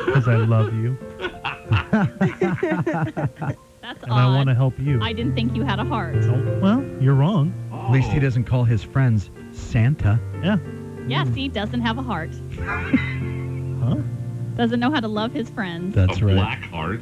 Because I love you. That's And odd. I want to help you. I didn't think you had a heart. Oh, well, you're wrong. At least he doesn't call his friends Santa. Yeah. Yeah, see, doesn't have a heart. Huh? Doesn't know how to love his friends. That's a right. black heart.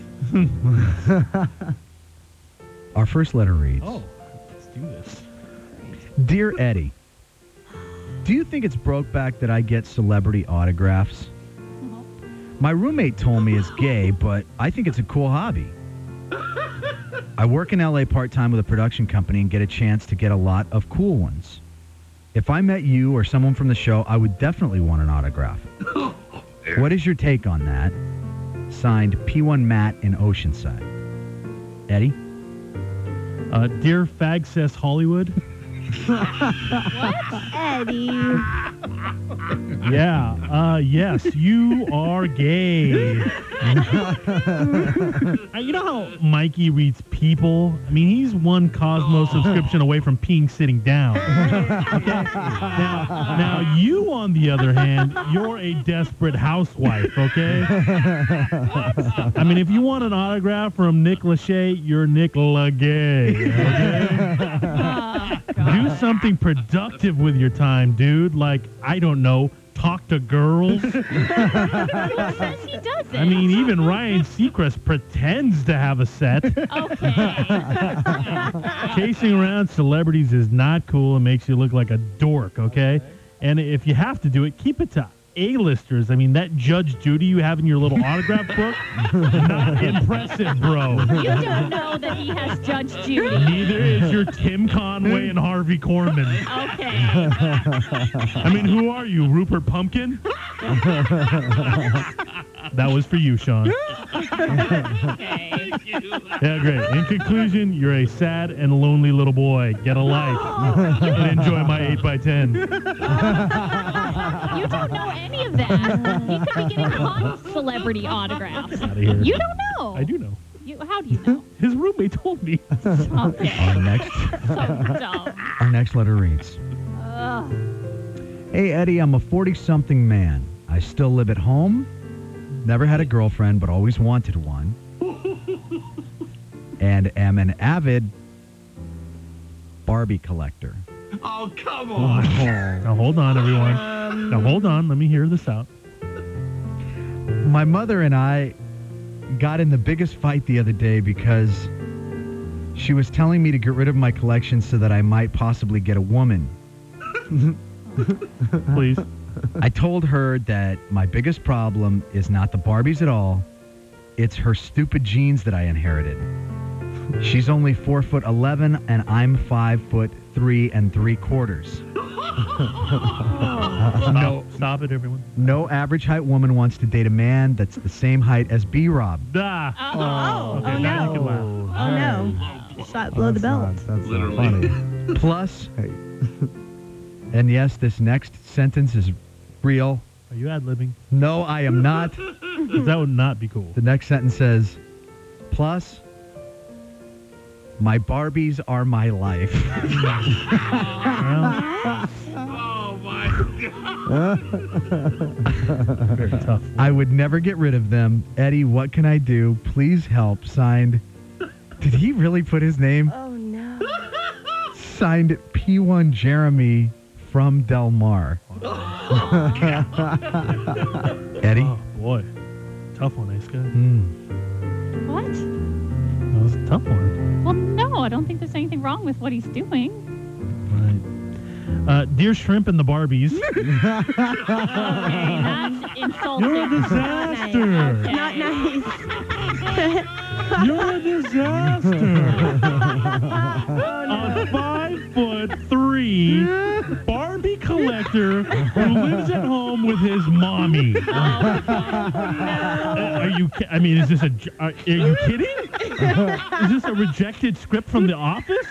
Our first letter reads, Oh, let's do this. Dear Eddie, do you think it's Brokeback that I get celebrity autographs? Oh. My roommate told me it's gay, but I think it's a cool hobby. I work in LA part-time with a production company and get a chance to get a lot of cool ones. If I met you or someone from the show, I would definitely want an autograph. What is your take on that? Signed, P1 Matt in Oceanside. Eddie? Dear Fagcess Hollywood. Eddie. Yeah. Yes, you are gay. You know how Mikey reads People? I mean, he's one Cosmo subscription away from peeing sitting down. Okay? Now, you, on the other hand, you're a desperate housewife, okay? I mean, if you want an autograph from Nick Lachey, you're Nick LaGay, okay? Do something productive with your time, dude. Like, I don't know, talk to girls. Who says he doesn't? I mean, even Ryan Seacrest pretends to have a set. Okay. Chasing around celebrities is not cool and makes you look like a dork, okay? And if you have to do it, keep it to A-listers. I mean, that Judge Judy you have in your little autograph book, not impressive, bro. You don't know that he has Judge Judy. Neither is your Tim Conway and Harvey Korman. Okay. I mean, who are you, Rupert Pumpkin? That was for you, Sean. Okay. Yeah, great. In conclusion, you're a sad and lonely little boy. Get a life and enjoy my 8x10. You don't know any of that. He could be getting hot celebrity autographs. Outta here. You don't know. I do know. How do you know? His roommate told me. Okay. So dumb. Our next letter reads, Ugh. Hey, Eddie, I'm a 40-something man. I still live at home. Never had a girlfriend, but always wanted one. And am an avid Barbie collector. Oh, come on. Now, hold on, everyone. Now, hold on. Let me hear this out. My mother and I got in the biggest fight the other day because she was telling me to get rid of my collection so that I might possibly get a woman. Please. I told her that my biggest problem is not the Barbies at all. It's her stupid genes that I inherited. She's only 4'11" and I'm 5'3"3/4. Stop it, everyone. No average height woman wants to date a man that's the same height as B-Rob. Ah. Oh, Okay, oh now no. you can laugh. Oh no. Shot below the belt. That's Literally. not funny. Plus, Hey. and yes, this next sentence is real. Are you ad-libbing? No, I am not. 'Cause that would not be cool. The next sentence says, plus, my Barbies are my life. Well, Oh, my God. very tough. I would never get rid of them. Eddie, what can I do? Please help. Signed, did he really put his name? Oh no. Signed P1 Jeremy from Del Mar. Eddie? Oh, boy. Tough one, Ace guy. What? That was a tough one. Well, no, I don't think there's anything wrong with what he's doing. Right. Dear Shrimp and the Barbies. Okay, that's insulting. You're a disaster. Okay. Not nice. You're a disaster. A 5'3" Barbie collector who lives at home with his mommy. Are you? I mean, is this are you kidding? Is this a rejected script from The Office?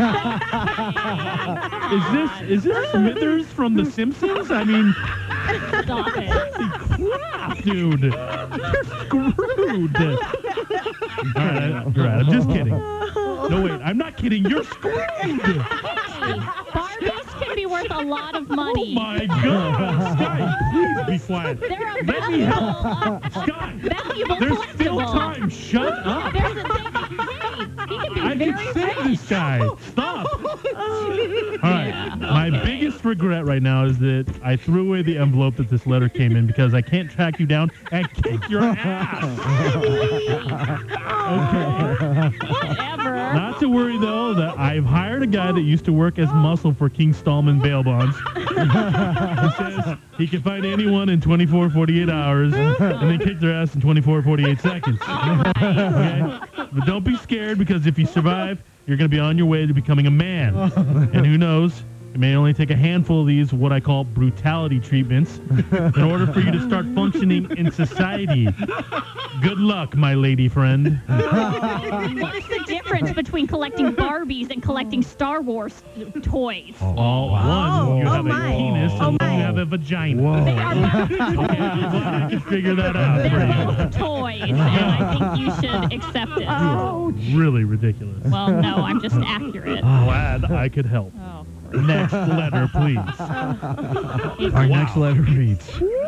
Is this Smithers from The Simpsons? I mean, Stop it. holy crap, dude. You're screwed. All right, you're right. I'm just kidding. No, wait. I'm not kidding. You're screwed. Barbies can be worth worth a lot of Oh money. my God, Sky, please be quiet. They're a Let me help. valuable, Sky, valuable there's collectible. still time. Shut up. There's a thing. Hey, he can be I very can save rich. this guy. Stop. All right. Yeah, My okay. biggest regret right now is that I threw away the envelope that this letter came in because I can't track you down and kick your ass. Okay. Whatever. Not to worry, though, that I've hired a guy that used to work as muscle for King Stallman bail bonds. He says he can find anyone in 24, 48 hours and then kick their ass in 24, 48 seconds. Okay? But don't be scared, because if you survive, you're going to be on your way to becoming a man. And who knows, it may only take a handful of these, what I call brutality treatments, in order for you to start functioning in society. Good luck, my lady friend. What is the difference between collecting Barbies and collecting Star Wars toys? All one, you Oh have a my. penis Oh and my. you have a vagina. Whoa. They are both, Okay, I'm glad I could figure that out for they're you. both toys, and I think you should accept it. Really ridiculous. Well, no, I'm just accurate. Glad I could help. Oh, Next letter, please. Our next letter reads,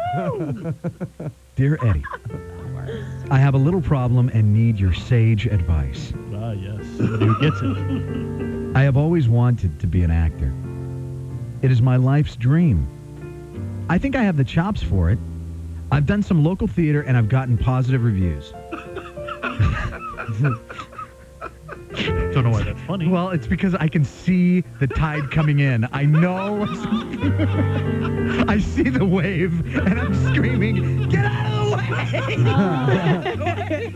Dear Eddie, I have a little problem and need your sage advice. Ah, yes. Somebody who gets it. I have always wanted to be an actor. It is my life's dream. I think I have the chops for it. I've done some local theater and I've gotten positive reviews. Don't know why that's funny. Well, it's because I can see the tide coming in. I know. I see the wave and I'm screaming, get out of the way!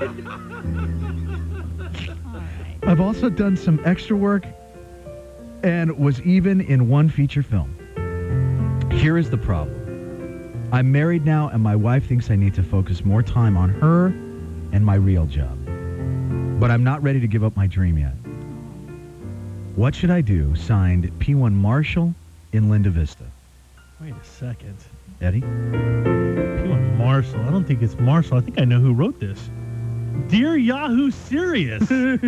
I've also done some extra work and was even in one feature film. Here is the problem. I'm married now and my wife thinks I need to focus more time on her and my real job. But I'm not ready to give up my dream yet. What should I do? Signed, P1 Marshall in Linda Vista. Wait a second. Eddie? P1 Marshall. I don't think it's Marshall. I think I know who wrote this. Dear Yahoo Serious. Dude,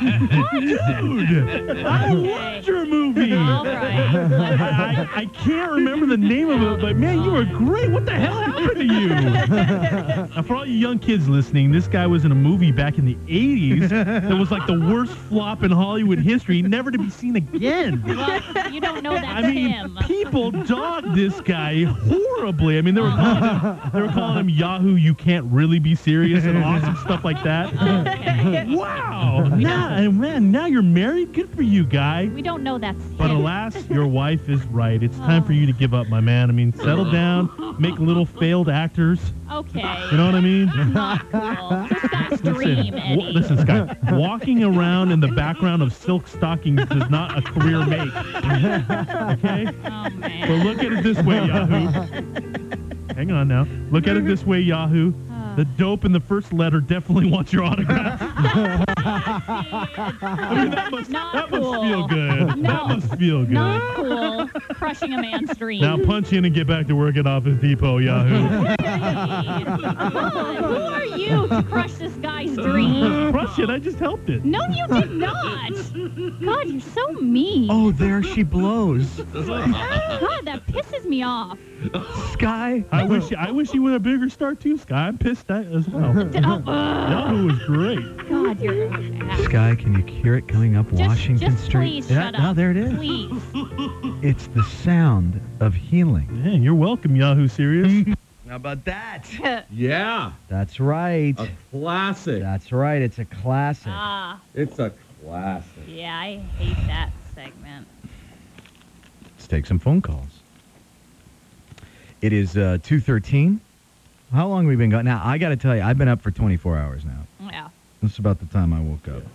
I loved your movie. all right. I can't remember the name of it, but man, you were great. What the hell happened to you? Now, for all you young kids listening, this guy was in a movie back in the 80s that was like the worst flop in Hollywood history, never to be seen again. Well, you don't know that's I mean, him. people dogged this guy horribly. I mean, they were calling him Yahoo, you can't really be serious, and awesome stuff like that. Okay. Wow. Now you're married? Good for you, guy. We don't know that's But him. alas, your wife is right. It's time for you to give up, my man. I mean, settle down, make little failed actors. Okay. You know what I mean? Not cool. This guy's dream, Eddie. Listen, Scott. Walking around in the background of silk stockings is not a career make. Okay? Oh, man. So look at it this way, Yahoo. Hang on now. Look at it this way, Yahoo. The dope in the first letter definitely wants your autograph. I mean, that must cool. feel good. No. That must feel good. Not cool. Crushing a man's dream. Now punch in and get back to work at Office Depot, Yahoo. Come on. Who are you to crush this guy's dream? Crush it. I just helped it. No, you did not. God, you're so mean. Oh, there she blows. God, that pisses me off. Sky? I wish you were a bigger star too, Sky. I'm pissed as well. Oh, Yahoo was great. God, you're Sky, can you hear it coming up Washington just Street? please shut up. No, there it is. Please. It's the sound of healing. Man, you're welcome, Yahoo Serious. How about that? Yeah, That's right. a classic. That's right. It's a classic. Ah, It's a classic. yeah, I hate that segment. Let's take some phone calls. It is 2:13. How long have we been going? Now, I got to tell you, I've been up for 24 hours now. Yeah. This is about the time I woke up.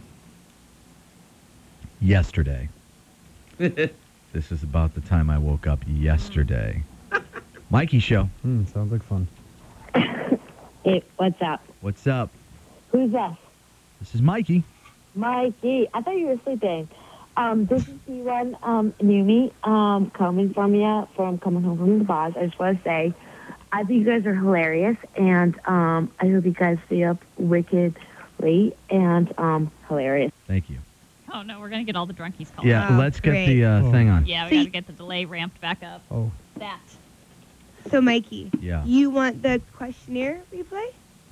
Yesterday. This is about the time I woke up yesterday. Mikey Show. Sounds like fun. Hey, what's up? What's up? Who's this? This is Mikey. Mikey. I thought you were sleeping. This is P1 Numi coming from coming home from the boss. I just want to say, I think you guys are hilarious, and I hope you guys stay up wickedly and hilarious. Thank you. Oh, no, we're going to get all the drunkies calling. Yeah, Oh, let's get great. the thing on. Yeah, we So got you- to get the delay ramped back up. Oh. That. So, Mikey, Yeah. you want the questionnaire replay?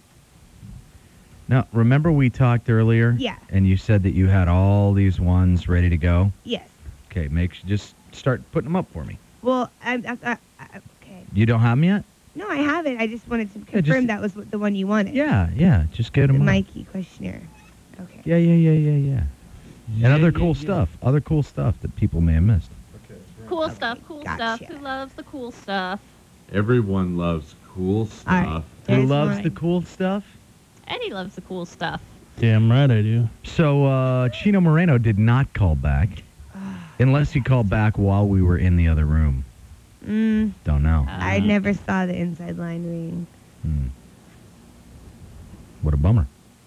Now, remember we talked earlier? Yeah. And you said that you had all these ones ready to go? Yes. Okay, just start putting them up for me. Well, okay. You don't have them yet? No, I haven't. I just wanted to Yeah, confirm just- that was the one you wanted. Yeah, just get The them up. Mikey questionnaire. Okay. Yeah. And other cool stuff. Other cool stuff that people may have missed. Cool stuff, cool Gotcha. stuff. Who loves the cool stuff? Everyone loves cool stuff. All right. Who There's loves mine. the cool stuff? Eddie loves the cool stuff. Damn right I do. So, Chino Moreno did not call back. Unless he called back while we were in the other room. Don't know. I never saw the inside line ring. What a bummer.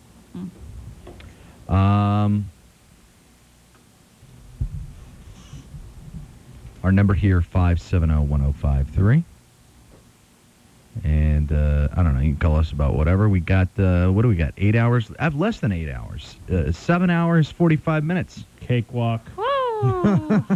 Our number here, 570-1053. And, I don't know, you can call us about whatever. We got, what do we got? 8 hours? I have less than 8 hours. 7 hours, 45 minutes. Cakewalk. Whoa.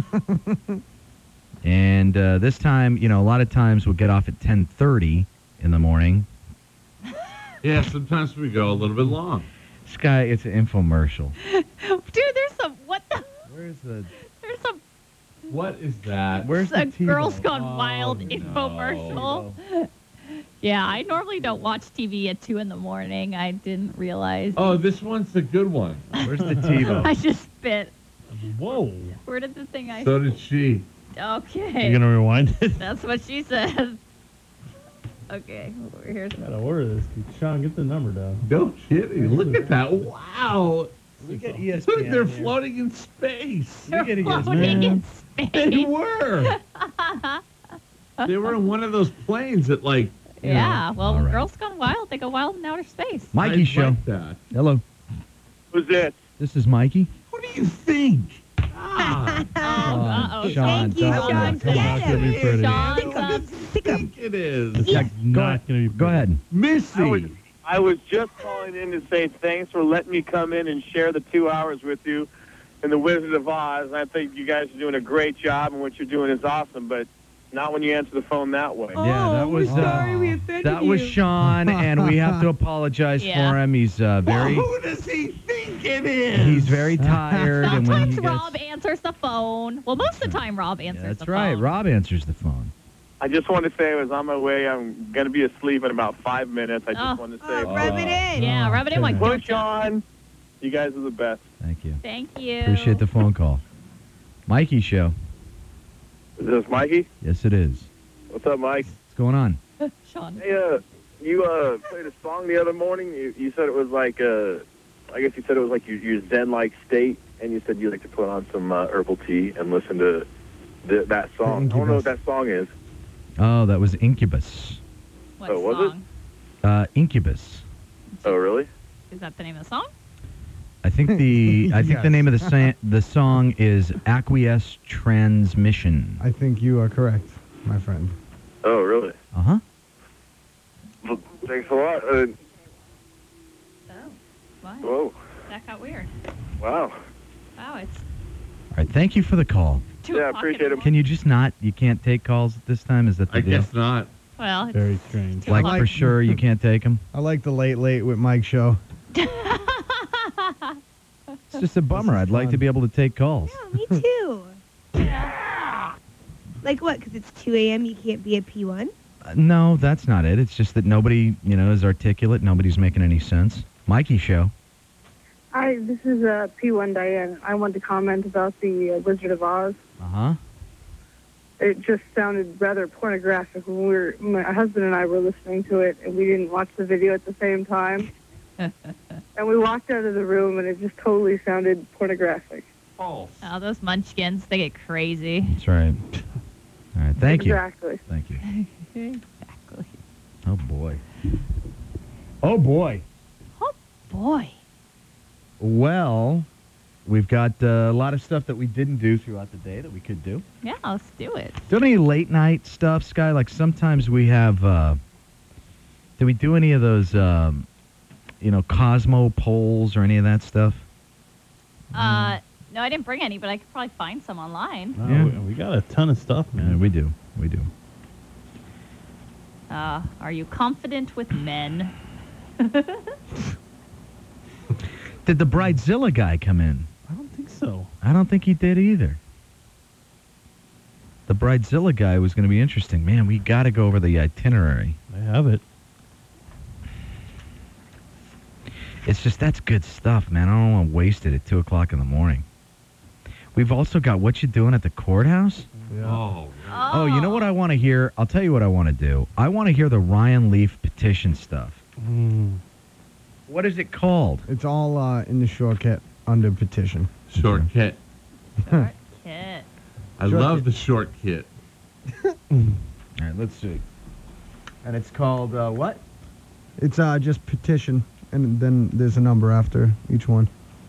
And this time, a lot of times we'll get off at 10:30 in the morning. Yeah, sometimes we go a little bit long. This guy, it's an infomercial. Dude, there's some, what the? Where's the... There's some What is that? Where's a the TV? Girls Gone Wild no. infomercial. Yeah, I normally don't watch TV at 2 in the morning. I didn't realize. Oh, this one's a good one. Where's the TiVo? I just spit. Whoa. Where did the thing I... So did she. Okay. You gonna rewind it? That's what she says. Okay, here's... Gotta order this. Sean, get the number down. No kidding. Look at that. Wow. Look at Look, they're floating in space. They're Look at it, floating in They space. were. They were in one of those planes that, like, you Yeah, know, well, All right. Girls Gone Wild, they go wild in outer space. Mikey I show. like that. Hello. Who's this? This is Mikey. What do you think? Ah, Uh-oh. Sean, Thank you, don't- Sean. Come on, Get it's gonna be him. pretty. Sean's up. Stick 'em. it is. It's not gonna be Go pretty. ahead. Missy. I was just calling in to say thanks for letting me come in and share the 2 hours with you in the Wizard of Oz. I think you guys are doing a great job, and what you're doing is awesome, but not when you answer the phone that way. Yeah, that was we offended that was you. Sean, and we have to apologize Yeah. for him. He's very Well, who does he think it is? he's very tired, and when Sometimes he Rob gets answers the phone. Well, most of the time Rob answers that's the right, phone. Rob answers the phone. I just wanted to say I was on my way. I'm going to be asleep in about 5 minutes. I just Oh. wanted to say, Rub it in. Yeah, rub it in like push on. You guys are the best. Thank you. Thank you. Appreciate the phone call. Mikey show. Is this Mikey? Yes, it is. What's up, Mike? What's going on? Sean. Hey, you played a song the other morning. You said it was like, I guess you said it was like your Zen-like state, and you said you like to put on some herbal tea and listen to that song. I don't know what that song is. Oh, that was Incubus. What Oh, was it? song? Incubus. Oh, really? Is that the name of the song? I think the Yes. name of the song is Acquiesce Transmission. I think you are correct, my friend. Oh, really? Uh-huh. Well, thanks a lot. Oh. Wow. Whoa. That got weird. Wow. Wow, it's All right, thank you for the call. 2 Yeah, o'clock. appreciate it. Can you just not? You can't take calls at this time? Is that the I deal? guess not. Well, it's Very strange. 2 Like o'clock. for sure you can't take them? I like the late with Mike show. It's just a bummer. I'd like to be able to take calls. Yeah, me too. Like what? Because it's 2 a.m. You can't be a P1? No, that's not it. It's just that nobody, is articulate. Nobody's making any sense. Mikey show. Hi, this is P1 Diane. I want to comment about the Wizard of Oz. Uh-huh. It just sounded rather pornographic when my husband and I were listening to it, and we didn't watch the video at the same time. And we walked out of the room, and it just totally sounded pornographic. False. Oh, those munchkins, they get crazy. That's right. All right, thank you. Exactly. Thank you. Exactly. Oh, boy. Oh, boy. Oh, boy. Well, we've got a lot of stuff that we didn't do throughout the day that we could do. Yeah, let's do it. Do any late night stuff, Sky? Like sometimes we have, do we do any of those, Cosmo polls or any of that stuff? No, I didn't bring any, but I could probably find some online. No, Yeah. we got a ton of stuff, Yeah, man. we do. We do. Are you confident with men? Did the Bridezilla guy come in? I don't think so. I don't think he did either. The Bridezilla guy was going to be interesting. Man, we got to go over the itinerary. I have it. It's just, that's good stuff, man. I don't want to waste it at 2 o'clock in the morning. We've also got What You Doing at the Courthouse. Oh, Oh, you know what I want to hear? I'll tell you what I want to do. I want to hear the Ryan Leaf petition stuff. What is it called? It's all in the shortcut under petition. short kit. Short kit. I Short love kit. the short kit. All right, let's see. And it's called what? It's just petition, and then there's a number after each one.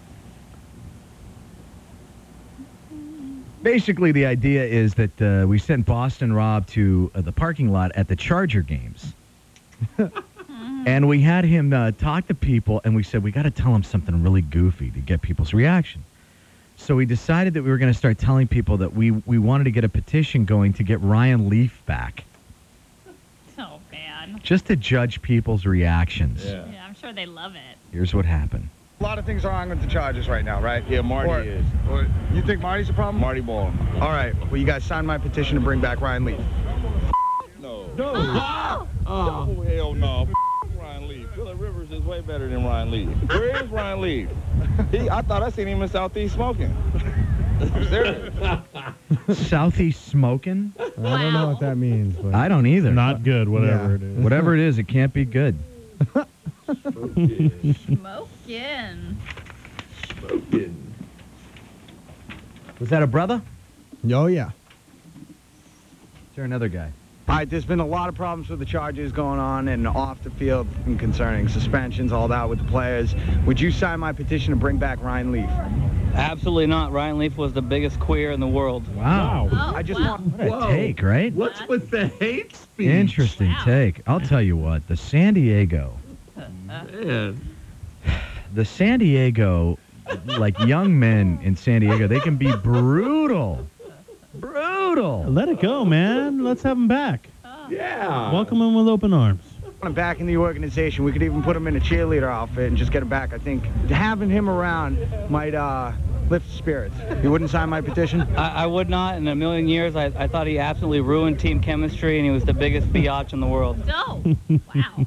Basically, the idea is that we sent Boston Rob to the parking lot at the Charger games. And we had him talk to people, and we said, we got to tell him something really goofy to get people's reaction. So we decided that we were going to start telling people that we wanted to get a petition going to get Ryan Leaf back, Oh, man. just to judge people's reactions. Yeah, I'm sure they love it. Here's what happened. A lot of things are wrong with the Chargers right now, right? Yeah, Marty is. Or you think Marty's a problem? Marty Ball. All right. Well, you guys signed my petition to bring back Ryan Leaf. No. Oh! Oh, hell no. Ryan Leaf. Phillip Rivers is way better than Ryan Leaf. Where is Ryan Leaf? I thought I seen him in Southeast smoking. I'm serious. Southeast smoking? I don't know what that means, but I don't either. Not good, whatever Yeah. it is. Whatever it is, it can't be good. Smoking. Smoking. Was that a brother? Oh yeah. Is there another guy? All right. There's been a lot of problems with the Chargers going on and off the field and concerning suspensions, all that with the players. Would you sign my petition to bring back Ryan Leaf? Absolutely not. Ryan Leaf was the biggest queer in the world. Wow. Oh, I just wow. want. What a take, right? What's with the hate speech? Interesting Wow. take. I'll tell you what, the San Diego, Man. like young men in San Diego, they can be brutal. Brutal. Let it go, man. Let's have him back. Yeah. Welcome him with open arms. Him back in the organization. We could even put him in a cheerleader outfit and just get him back. I think having him around might lift spirits. You wouldn't sign my petition? I would not. In a million years, I thought he absolutely ruined team chemistry, and he was the biggest biatch in the world. No. Wow.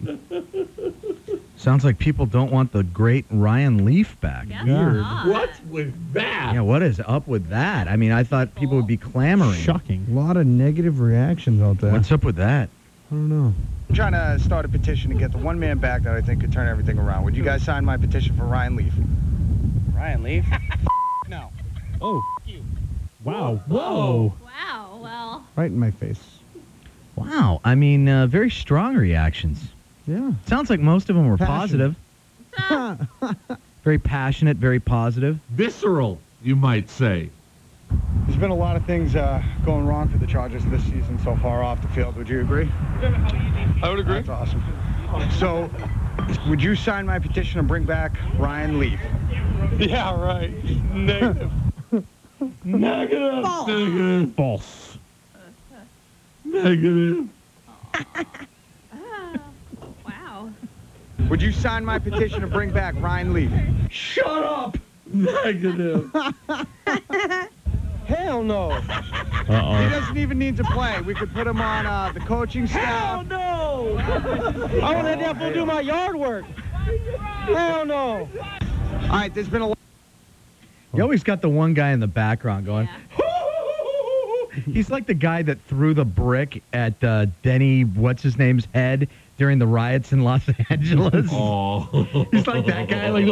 Sounds like people don't want the great Ryan Leaf back. Guess Weird. not. What's with that? Yeah, what is up with that? I mean, I thought people would be clamoring. Shocking. A lot of negative reactions out there. What's up with that? I don't know. I'm trying to start a petition to get the one man back that I think could turn everything around. Would you guys sign my petition for Ryan Leaf? Ryan Leaf? No. Oh. Wow. Whoa. Wow. Well, Right in my face. Wow. I mean, very strong reactions. Yeah. Sounds like most of them were Passionate. positive. Very passionate, very positive. Visceral, you might say. There's been a lot of things going wrong for the Chargers this season so far off the field. Would you agree? I would agree. That's awesome. So, would you sign my petition to bring back Ryan Leaf? Yeah, right. Negative. Negative. Negative. False. Negative. wow. Would you sign my petition to bring back Ryan Leaf? Shut up. Negative. Hell no. He Uh-oh. doesn't even need to play. We could put him on the coaching staff. no! I want to let that fool do my yard work. Hell no! All right, there's been a lot. You always got the one guy in the background going, he's like the guy that threw the brick at Denny, what's-his-name's head during the riots in Los Angeles. Oh. He's like that guy. Like,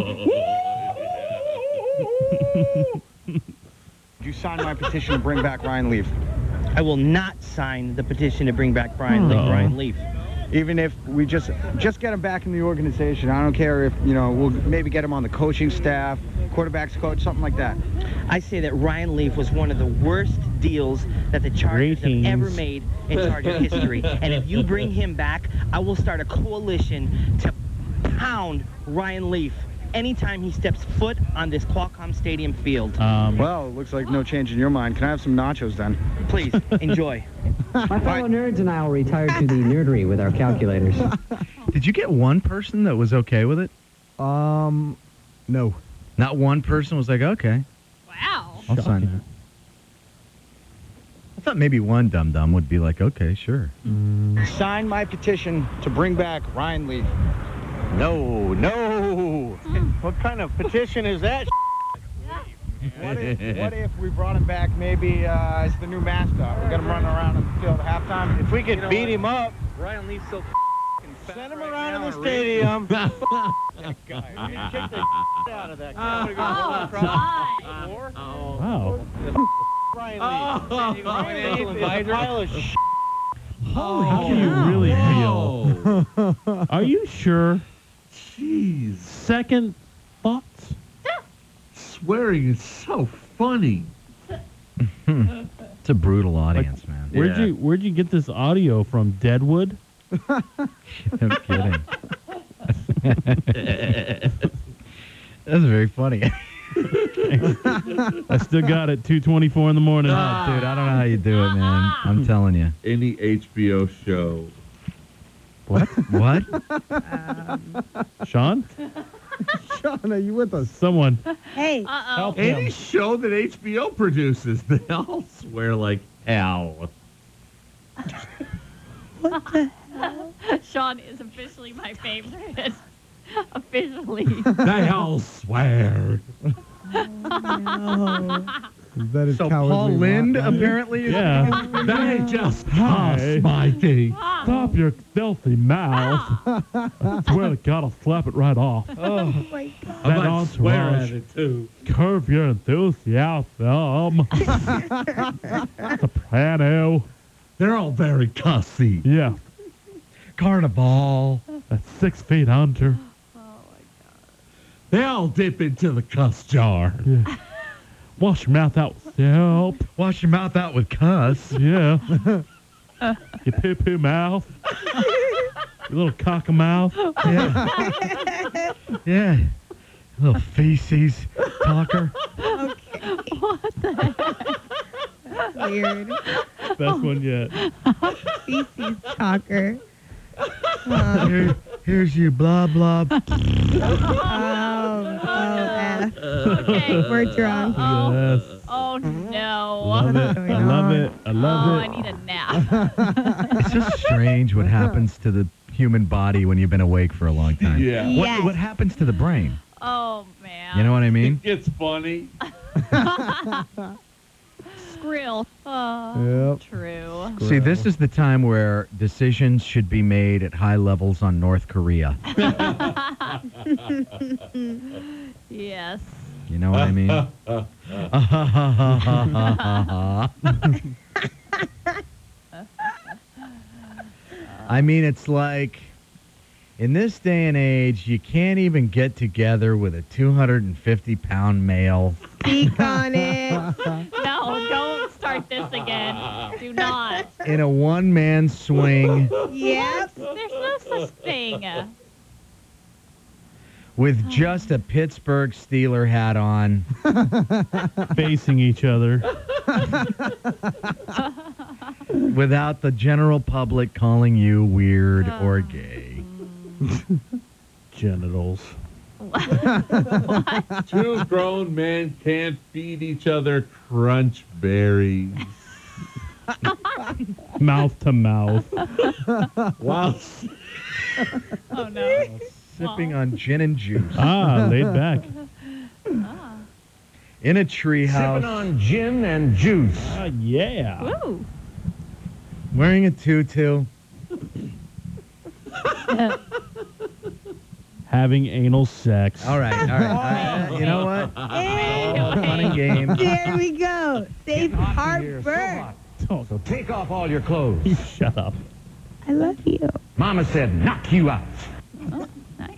Would you sign my petition to bring back Ryan Leaf? I will not sign the petition to bring back Ryan Leaf. Even if we just get him back in the organization. I don't care if, we'll maybe get him on the coaching staff, quarterback's coach, something like that. I say that Ryan Leaf was one of the worst deals that the Chargers Ratings. have ever made in Charger history. And if you bring him back, I will start a coalition to pound Ryan Leaf anytime he steps foot on this Qualcomm Stadium field. Well, it looks like no change in your mind. Can I have some nachos then? Please, enjoy. My fellow nerds and I will retire to the nerdery with our calculators. Did you get one person that was okay with it? No. Not one person was like, okay. Wow. I'll sign that. I thought maybe one dum-dum would be like, okay, sure. Sign my petition to bring back Ryan Leaf. No. What kind of petition is that? What if we brought him back maybe as the new mascot? We got him running around on the field at halftime. If we could beat him up, Ryan Leaf's so send him around the stadium. That guy. Kick the out of that guy. Wow. Ryan Leaf. Ryan Leaf is a pile of shit. How do you really feel? Are you sure? Jeez. Second thoughts? Swearing is so funny. It's a brutal audience, man. Where'd you get this audio from? Deadwood? I'm kidding. That's very funny. I still got it. 2:24 in the morning. Dude, I don't know how you do it, man. I'm telling you. Any HBO show. What? What? Sean? Sean, are you with us? Someone. Hey. Help Any him. show that HBO produces, they all swear like hell. What the hell? Sean is officially my favorite. Officially. They all swear. No. That is So cowardly Paul Lind not- apparently is Yeah. They just Hi. toss my thing. Stop your filthy mouth. I swear to God, I'll slap it right off. Oh my God. I That might swear at entourage. it too. Curve your enthusiasm. Soprano. They're all very cussy. Yeah. Carnival. That's 6 feet under. They all dip into the cuss jar. Yeah. Wash your mouth out with soap. Wash your mouth out with cuss. Yeah. Your poo-poo mouth. Your little cock-a-mouth. Yeah. Yeah. Little feces talker. Okay. What the heck? Weird. Best one yet. Feces talker. Here's you, blah, blah. F. Okay. We're drunk. Yes. Oh no. Love it. I love it. I Oh, love I it. need a nap. It's just strange what happens to the human body when you've been awake for a long time. Yeah. Yes. What happens to the brain? Oh man. You know what I mean? It's funny. Skrill. Oh, Yep. true. See, this is the time where decisions should be made at high levels on North Korea. Yes. You know what I mean? I mean, it's like, in this day and age, you can't even get together with a 250-pound male. Speak on it. No, don't start this again. Do not. In a one-man swing Yep. There's no such thing. with just a Pittsburgh Steeler hat on. Facing each other. Without the general public calling you weird or gay. Genitals. Two grown men can't feed each other crunch berries. Mouth to mouth. Wow. Oh no. Sipping on gin and juice. Ah, laid back. In a treehouse. Sipping on gin and juice. Ah, yeah. Woo. Wearing a tutu. Having anal sex. All right. You know what? Hey, Fun and games. there we go. Safe harbor. Oh, So take off all your clothes. shut up. I love you. Mama said knock you out. Oh, nice.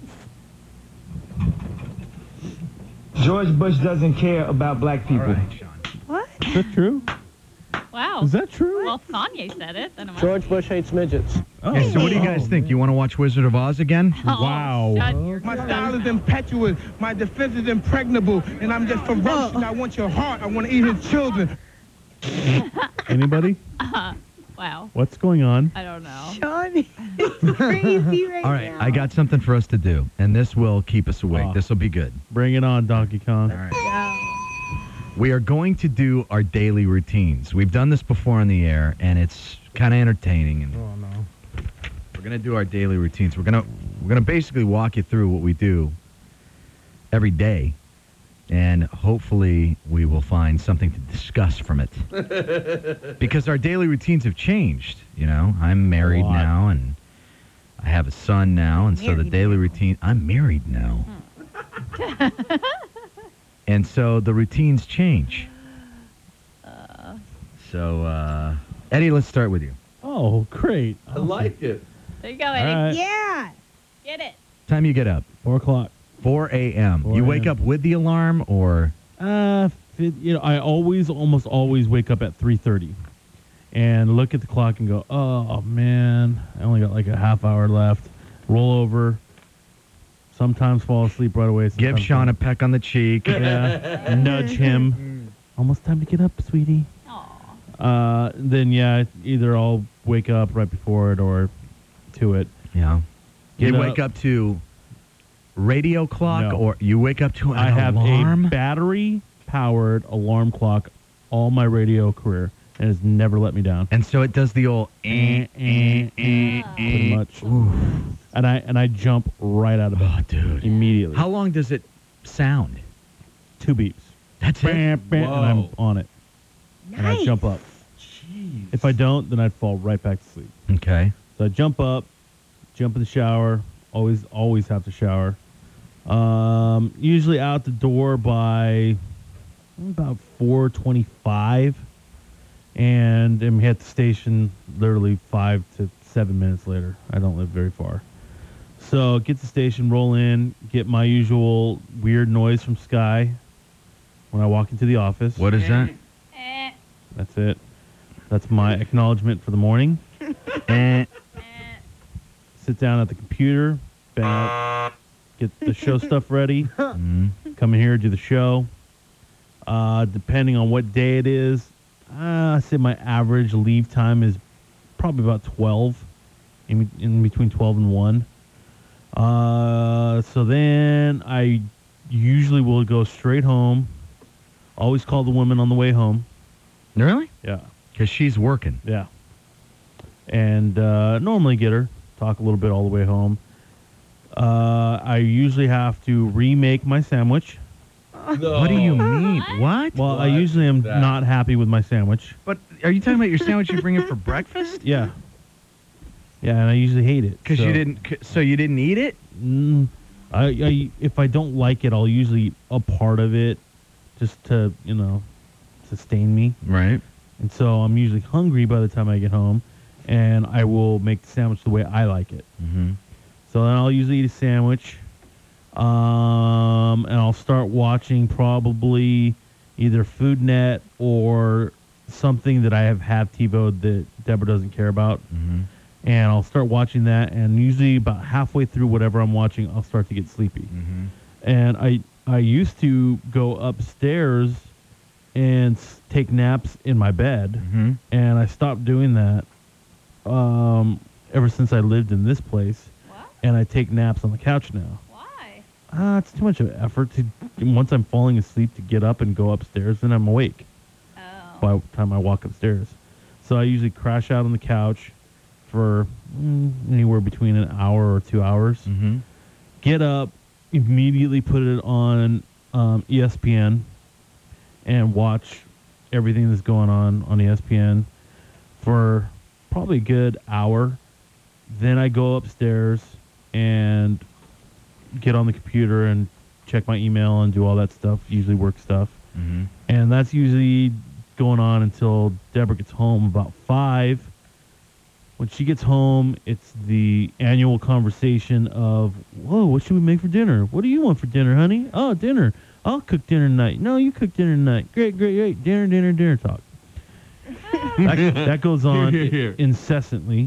George Bush doesn't care about black people. All right, Sean. What? Is that true? Wow. Is that true? Well, if Kanye said it, then it must George Bush hates midgets. Okay, so what do you guys think? You want to watch Wizard of Oz again? Wow. My style is impetuous, my defense is impregnable, and I'm just ferocious. I want your heart, I want to eat his children. Anybody? Wow. What's going on? I don't know. Sean is crazy right All right, now. I got something for us to do, and this will keep us awake. Oh. This will be good. Bring it on, Donkey Kong. All right. We are going to do our daily routines. We've done this before on the air, and it's kind of entertaining. And Oh, no. we're going to do our daily routines. We're gonna basically walk you through what we do every day, and hopefully we will find something to discuss from it. Because our daily routines have changed. You know, I'm married now, and I have a son now, and so the daily routine. I'm married now. And so the routines change. So, Eddie, let's start with you. Oh, great. I like it. There you go, Eddie. All right. Yeah. Get it. Time you get up? 4 o'clock. 4 a.m. 4 You wake a.m. up with the alarm, or? I almost always wake up at 3:30 and look at the clock and go, oh, man, I only got like a half hour left. Roll over. Sometimes fall asleep right away. Give Sean a peck on the cheek. Yeah. Nudge him. Almost time to get up, sweetie. Then, yeah, either I'll wake up right before it or to it. Yeah. Get You up. wake up to radio clock, No. or you wake up to an I have alarm? a battery-powered alarm clock all my radio career, and it's never let me down. And so it does the old Pretty much. And I jump right out of bed. Oh, dude. Immediately. How long does it sound? 2 beeps. That's it? Bam, bam, and I'm on it. And I jump up. If I don't, then I'd fall right back to sleep. Okay. So I jump up, jump in the shower. Always have to shower. Usually out the door by about 4:25, and I'm at the station literally 5 to 7 minutes later. I don't live very far. So get to the station, roll in, get my usual weird noise from Sky when I walk into the office. What is that? That's it. That's my acknowledgement for the morning. Sit down at the computer, get the show stuff ready, come in here, do the show. Depending on what day it is, I say my average leave time is probably about 12, in between 12 and 1. So then I usually will go straight home. Always call the woman on the way home. Really? Yeah. Because she's working. Yeah. And normally get her, talk a little bit all the way home. I usually have to remake my sandwich. No. What do you mean? What? Well, I usually am not happy with my sandwich. But are you talking about your sandwich you bring in for breakfast? Yeah. Yeah, and I usually hate it. Because you didn't. So you didn't eat it? If I don't like it, I'll usually eat a part of it, just to sustain me. Right. And so I'm usually hungry by the time I get home, and I will make the sandwich the way I like it. Mm-hmm. So then I'll usually eat a sandwich, and I'll start watching probably either Food Net or something that I have TiVoed that Deborah doesn't care about. Mm-hmm. And I'll start watching that, and usually about halfway through whatever I'm watching, I'll start to get sleepy. Mm-hmm. And I used to go upstairs and take naps in my bed, and I stopped doing that ever since I lived in this place. What? And I take naps on the couch now. Why? It's too much of an effort to once I'm falling asleep to get up and go upstairs, then I'm awake by the time I walk upstairs. So I usually crash out on the couch for anywhere between an hour or 2 hours. Mm-hmm. Get up, immediately put it on ESPN, and watch everything that's going on ESPN for probably a good hour. Then I go upstairs and get on the computer and check my email and do all that stuff, usually work stuff. Mm-hmm. And that's usually going on until Deborah gets home about 5. When she gets home, it's the annual conversation of, whoa, what should we make for dinner? What do you want for dinner, honey? Oh, dinner. I'll cook dinner tonight. No, you cook dinner tonight. Great. Dinner talk. That goes on Here. incessantly.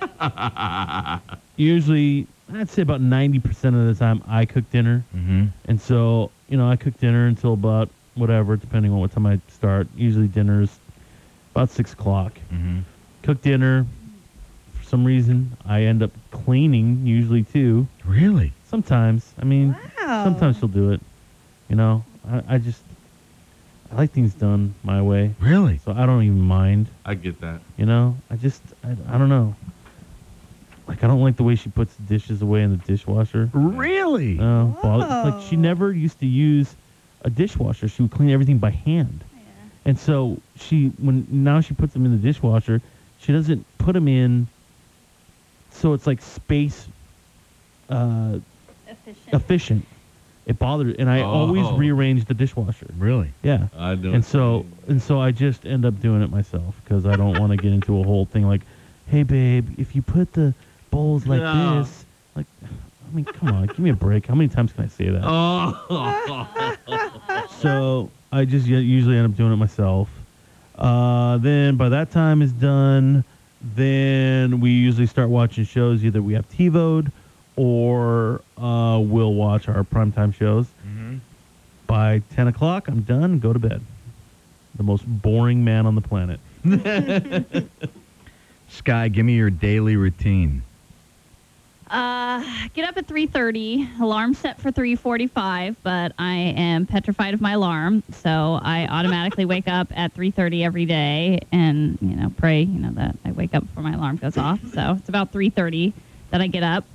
Usually, I'd say about 90% of the time I cook dinner. Mm-hmm. And so, I cook dinner until about whatever, depending on what time I start. Usually dinner's about 6 o'clock. Mm-hmm. Cook dinner. For some reason, I end up cleaning usually too. Really? Sometimes. I mean, sometimes she'll do it. I like things done my way. Really? So I don't even mind. I get that. I don't know. Like, I don't like the way she puts the dishes away in the dishwasher. Really? No. Like, she never used to use a dishwasher. She would clean everything by hand. Yeah. And so now she puts them in the dishwasher, she doesn't put them in so it's like space efficient. It bothered, and I always rearrange the dishwasher. Really? Yeah. I know. And so I just end up doing it myself because I don't want to get into a whole thing like, hey babe, if you put the bowls like this, like, I mean, come on, give me a break. How many times can I say that? So I just usually end up doing it myself. Then by that time is done, then we usually start watching shows. Either we have TiVo'd or we'll watch our primetime shows. Mm-hmm. By 10 o'clock, I'm done. Go to bed. The most boring man on the planet. Sky, give me your daily routine. Get up at 3:30. Alarm set for 3:45, but I am petrified of my alarm, so I automatically wake up at 3:30 every day and, pray, that I wake up before my alarm goes off. So it's about 3:30 that I get up.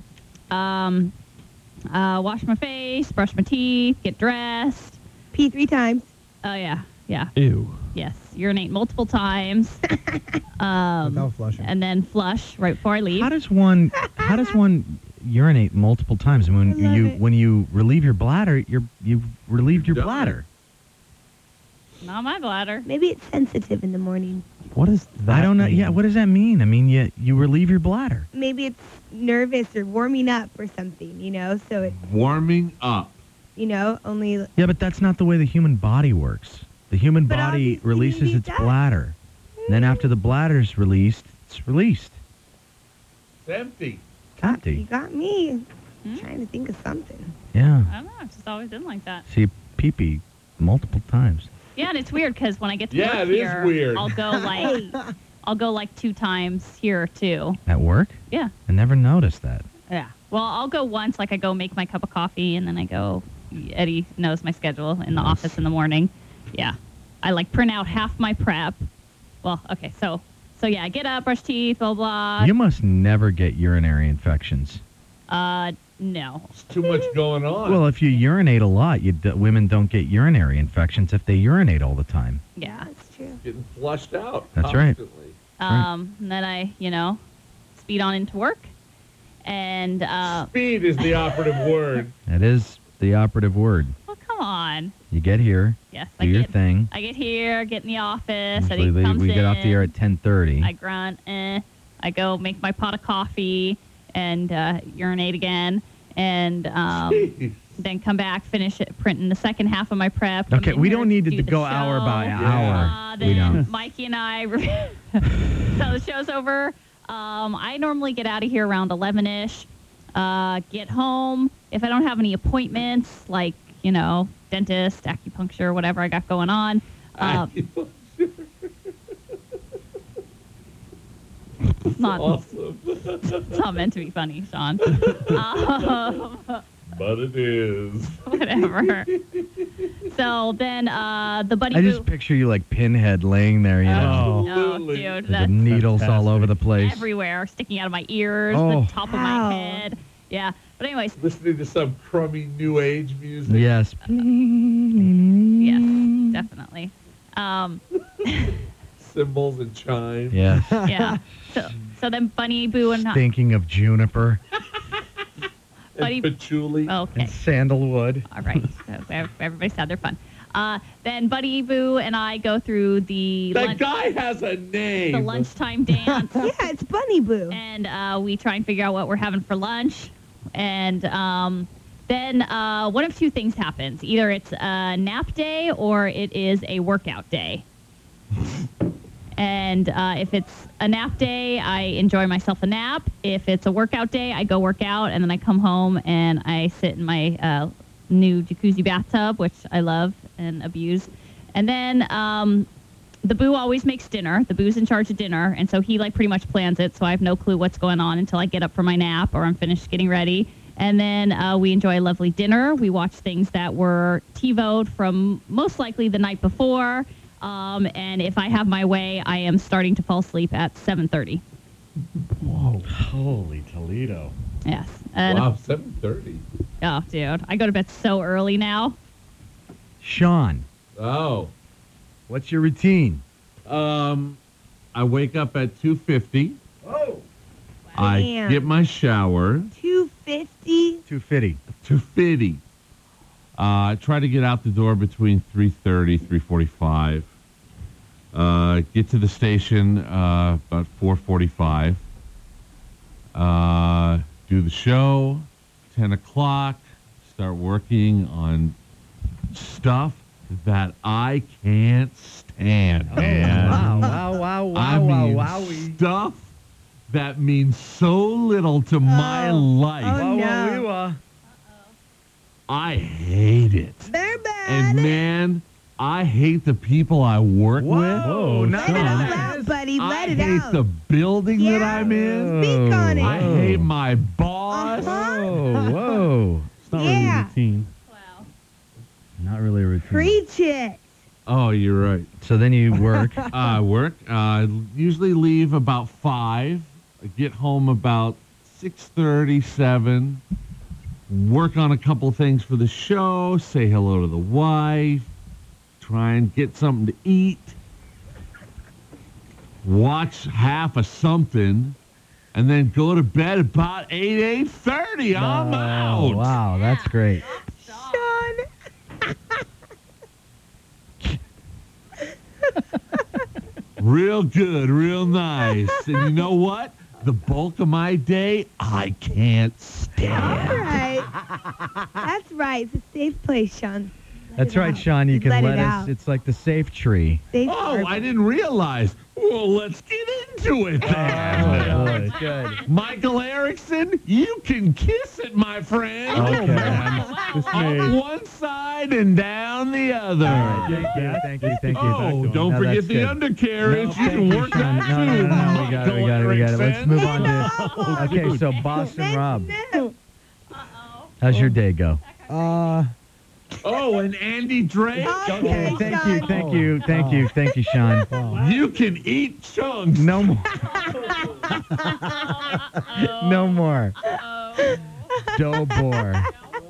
Wash my face, brush my teeth, get dressed. Pee 3 times. Oh, yeah. Ew. Yes, urinate multiple times. Without flushing. And then flush right before I leave. How does one urinate multiple times? When you relieve your bladder, you've relieved your bladder. Not my bladder. Maybe it's sensitive in the morning. What is that? I don't know. Yeah, what does that mean? I mean, you relieve your bladder. Maybe it's nervous or warming up or something, so it's, Warming up. only... Yeah, but that's not the way the human body works. The human body releases maybe it its does. bladder. Then after the bladder's released, it's released. It's empty. It's empty. You got me. Trying to think of something. Yeah. I don't know. I've just always been like that. See, pee-pee multiple times. Yeah, and it's weird because when I get to Yeah, work it is here, weird. I'll go like 2 times here too. At work? Yeah. I never noticed that. Yeah. Well, I'll go once, like I go make my cup of coffee, and then I go. Eddie knows my schedule in the office in the morning. Yeah. I print out half my prep. Well, okay, so yeah, I get up, brush teeth, blah blah. You must never get urinary infections. No. It's too much going on. Well, if you urinate a lot, women don't get urinary infections if they urinate all the time. Yeah. That's true. Getting flushed out. That's right. Constantly. And then I, speed on into work, and Speed is the operative word. That is the operative word. well, come on. You get here, Yes, do your thing. I get here, get in the office. Usually Eddie comes we get off in, the air at 10:30. I grunt. I go make my pot of coffee and urinate again, and then come back, finish it, printing the second half of my prep. come Okay, in we here don't need do to the go hour show. by hour. We Then don't. Mikey and I, so the show's over. I normally get out of here around 11-ish. Get home. If I don't have any appointments, like, dentist, acupuncture, whatever I got going on. It's not, Awesome. it's not meant to be funny, Sean. But it is. Whatever. So then the Buddy I Boo. just picture you like Pinhead laying there, you know, No, dude, with the that's needles all over the place. everywhere, sticking out of my ears, Oh. the top of my head. Yeah. But anyways, Listening to some crummy new age music. Yes. yes, definitely. Cymbals and chimes. Yes. Yeah. So then Bunny Boo and Thinking of juniper Buddy. And patchouli. Okay. and sandalwood. All right. So everybody's had their fun. Then Buddy Boo and I go through the That guy has a name. the lunchtime dance. Yeah, it's Bunny Boo. And we try and figure out what we're having for lunch. And then one of 2 things happens. Either it's a nap day or it is a workout day. And if it's a nap day, I enjoy myself a nap. If it's a workout day, I go work out, and then I come home and I sit in my new jacuzzi bathtub, which I love and abuse. And then the boo always makes dinner. The boo's in charge of dinner, and so he pretty much plans it, so I have no clue what's going on until I get up for my nap or I'm finished getting ready. And then we enjoy a lovely dinner. We watch things that were TiVo'd from most likely the night before. And if I have my way, I am starting to fall asleep at 7:30. Whoa. Holy Toledo. Yes. And Wow, 7:30. oh, dude. I go to bed so early now. Sean, Oh. what's your routine? I wake up at 2:50. Oh. I Damn. get my shower. 250. 250. 2:50. I try to get out the door between 3:30, 3:45. Get to the station about 4:45. Do the show. 10 o'clock. Start working on stuff that I can't stand, man. I mean, stuff that means so little to my life. Oh, no. I hate it. They're bad. And man, I hate the people I work with. Let it all out, buddy. Let it I hate out. the building that I'm in. Speak on it. I hate my boss. Whoa. It's not really a routine. Not really a routine. Preach it. Oh, you're right. So then you work. I work. Usually leave about 5. I get home about 6:30, 7. Work on a couple things for the show. Say hello to the wife. Try and get something to eat. Watch half of something. And then go to bed about 8:30. I'm out. Wow, that's great. Sean. Real good, real nice. And you know what? The bulk of my day, I can't stand. All right. That's right. It's a safe place, Sean. That's right, Sean. You can Let it let us. out. It's like the safe tree. Safe Oh, I didn't realize. Well, let's get into it then. Good. Michael Erickson, you can kiss it, my friend. Okay. Up one side and down the other. Thank you. Oh, don't No, forget that's the good. undercarriage. No, you thank can you, work Sean. that No, too. no, we got it. Let's move on to. Okay, Oh, so Boston Rob, how's your day go? Oh, and Andy Drake. Okay, Thank you, Sean. You can eat chunks. No more. No more. Doughboy.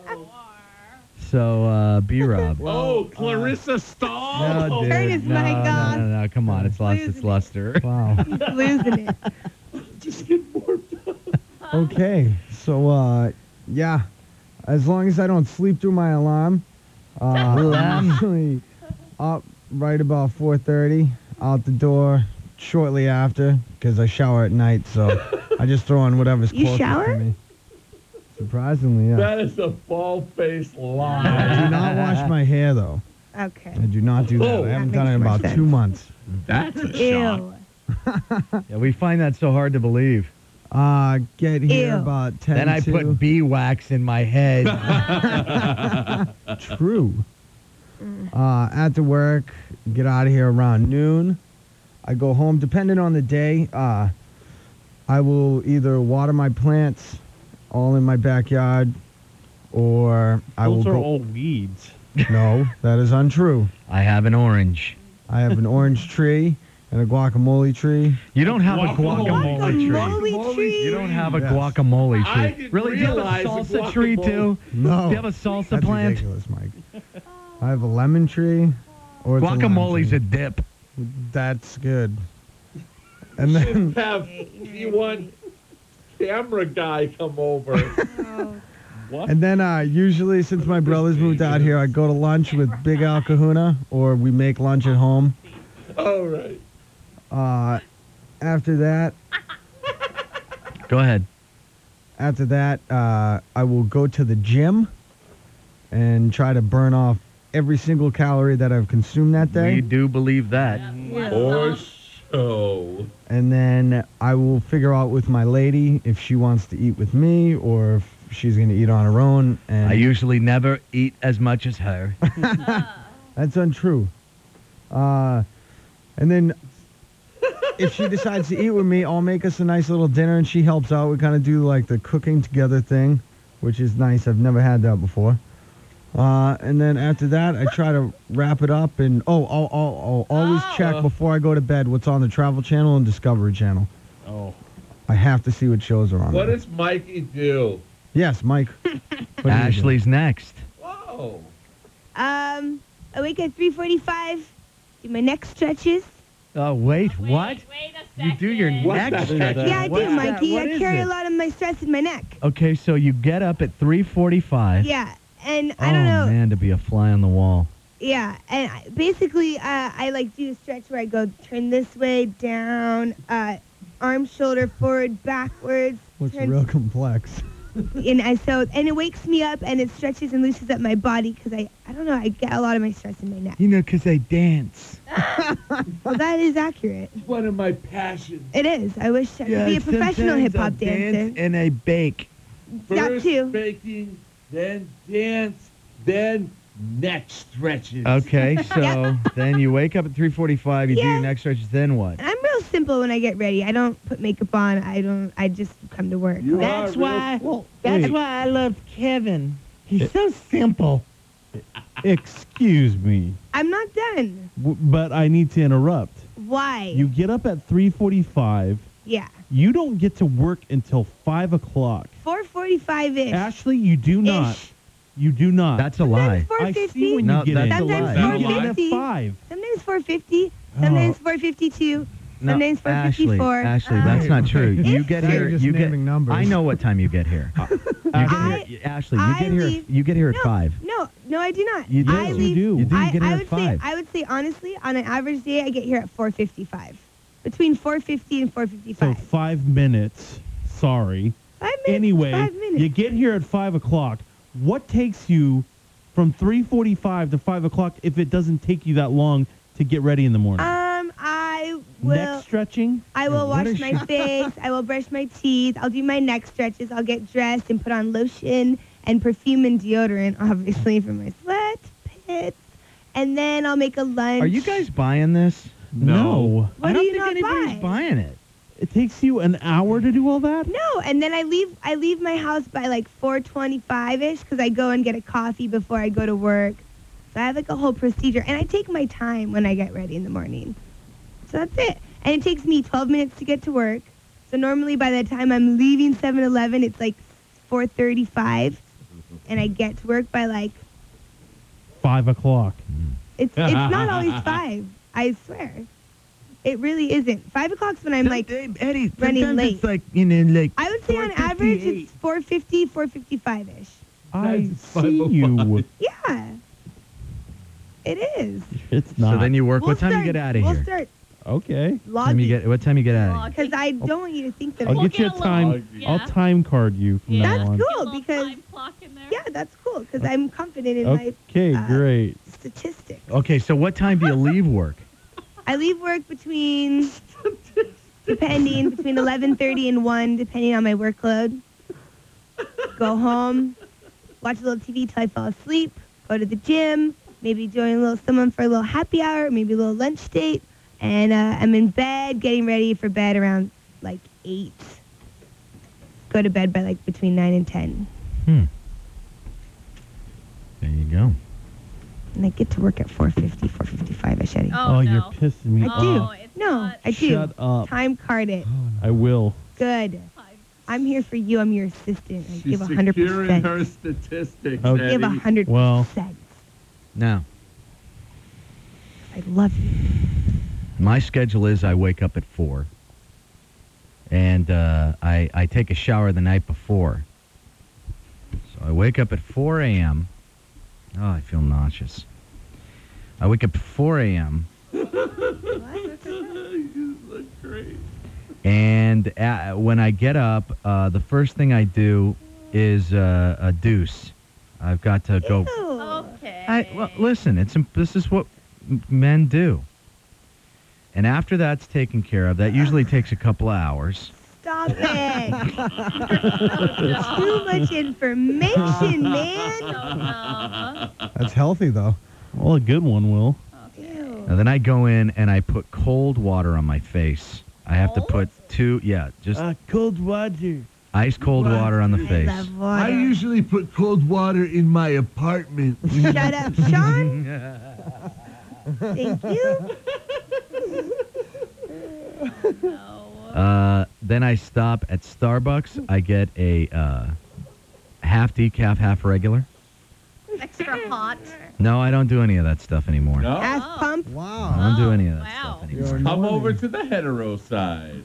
So, B-Rob. Oh, Clarissa Stahl. No, dude. Ernest, my God. No. Come on, it's lost its luster. Wow. He's losing it. Just get more done. Okay. So, yeah. As long as I don't sleep through my alarm, I'm usually up right about 4:30, out the door shortly after, because I shower at night, so I just throw on whatever's You closest shower? to me. Surprisingly, yeah. That is a ball-faced lie. I do not wash my hair, though. Okay. I do not do that. Oh, I haven't that done it in makes more about sense. 2 months. That's a shock. Ew. Yeah, we find that so hard to believe. Get here Ew. about 10 Then I to. put bee wax in my head. True. After work, get out of here around noon. I go home, depending on the day. I will either water my plants all in my backyard, or I will Those are go. all weeds. No, that is untrue. I have an orange. I have an orange tree and a guacamole tree. You don't have a guacamole tree. Guacamole tree? You don't have a Yes. guacamole I tree. didn't Really? Do you have a realize a salsa tree guacamole- too? No. Do you have a salsa That's plant? ridiculous, Mike. I have a lemon tree. Or it's a lemon Guacamole's tree. a dip. That's good. And then Have you camera guy come over. What? And then usually, since my brothers moved out here, I go to lunch with Big Al Kahuna, or we make lunch at home. All right. After that, Go ahead. after that, I will go to the gym and try to burn off every single calorie that I've consumed that day. We do believe that. Push. Oh. And then I will figure out with my lady if she wants to eat with me or if she's going to eat on her own. And I usually never eat as much as her. That's untrue. And then if she decides to eat with me, I'll make us a nice little dinner and she helps out. We kind of do like the cooking together thing, which is nice. I've never had that before. And then after that, I try to wrap it up. And I'll always check before I go to bed what's on the Travel Channel and Discovery Channel. Oh. I have to see what shows are on. What there. does Mikey do? Yes, Mike. Ashley's next. Whoa. I wake at 3:45. Do my neck stretches. Oh, wait, what? You do your neck stretches? Yeah, I What's do, that? Mikey. What I is carry it? a lot of my stress in my neck. Okay, so you get up at 3:45. Yeah, and I don't know. Oh, man, to be a fly on the wall. Yeah, and basically, I like do a stretch where I go turn this way, down, arm, shoulder, forward, backwards. Looks turn, real complex. and it wakes me up and it stretches and loosens up my body because I don't know, I get a lot of my stress in my neck. You know, because I dance. Well, that is accurate. It's one of my passions. It is. I wish I could be a professional hip hop dancer. And I bake. That First too. baking, then dance, then neck stretches. Okay, so then you wake up at 3:45, you do Yeah. your neck stretches, then what? And I'm real simple when I get ready. I don't put makeup on. I just come to work. That's why I loved Kevin. He's so simple. Excuse me, I'm not done. but I need to interrupt. Why? You get up at 3:45. Yeah. You don't get to work until 5 o'clock. 4:45-ish. Ashley, you do not. You do not. That's a lie. I see when No, you get that's in. a Sometimes lie. You get in at 4:50. 5. Sometimes 4:50. Sometimes 4:52. Sometimes 4:54. Ashley, that's not true. You It's get true. here. Just You get. naming numbers. I know what time you get here. Ashley, you get here. leave- You get here at no, 5. No, I do not. You do. I You leave, do. You do. You get here I at would 5. say, I would say honestly, on an average day, I get here at 4:55. Between 4:50 and 4:55. So 5 minutes. Sorry. 5 minutes. Anyway, 5 minutes. you get here at 5 o'clock. What takes you from 3:45 to 5 o'clock if it doesn't take you that long to get ready in the morning? I will. Neck stretching? I will What wash is my she- face. I will brush my teeth. I'll do my neck stretches. I'll get dressed and put on lotion and perfume and deodorant, obviously, for my sweat pits. And then I'll make a lunch. Are you guys buying this? No. What I do don't you think not anybody's buy? buying it. It takes you an hour to do all that? No, and then I leave my house by like 4:25-ish because I go and get a coffee before I go to work. So I have like a whole procedure, and I take my time when I get ready in the morning. So that's it. And it takes me 12 minutes to get to work. So normally by the time I'm leaving 7-Eleven, it's like 4:35, and I get to work by like 5 o'clock. it's not always 5. I swear. It really isn't. 5 o'clock's when I'm like Eddie, running sometimes late. it's like, you know, like I would say on average it's 4:50, 4:55-ish. I see you. Yeah. It is. It's not. So then you work. We'll what time start- you get out of we'll here? start Okay. logging. What time you get out of here? Because I don't want you to think that I'll get you a time. I'll time card you from now That's on. cool because yeah, that's cool because I'm confident in my Okay, great. statistics. Okay, so what time do you leave work? I leave work between 11:30 and 1, depending on my workload. Go home, watch a little TV till I fall asleep. Go to the gym, maybe join someone for a little happy hour, maybe a little lunch date, and I'm in bed, getting ready for bed around like 8. Go to bed by like between 9 and 10. There you go. And I get to work at 4:50, 4:55-ish, Eddie. Oh, you're pissing me I do. off. No, I do. Shut up. Time card it. I will. Good. I'm here for you. I'm your assistant. I She's give securing 100%. her statistics. Okay. Give Eddie. 100%. Well, Now, I love you. my schedule is I wake up at 4, and I take a shower the night before. So I wake up at 4 a.m. Oh, I feel nauseous. I wake up at 4 a.m. You look great. And when I get up, the first thing I do is a deuce. I've got to go. Okay. Well, listen, this is what men do. And after that's taken care of, that usually takes a couple of hours. Stop it. Too much information, man. That's healthy, though. Well, a good one, Will. And then I go in and I put cold water on my face. I have to put just cold water. Ice cold water on the face. I usually put cold water in my apartment. Shut up, Sean. Thank you. Then I stop at Starbucks. I get a half decaf, half regular. Extra hot. No, I don't do any of that stuff anymore. No? Ass pump. Wow. I don't do any of that stuff anymore. Come over to the hetero side.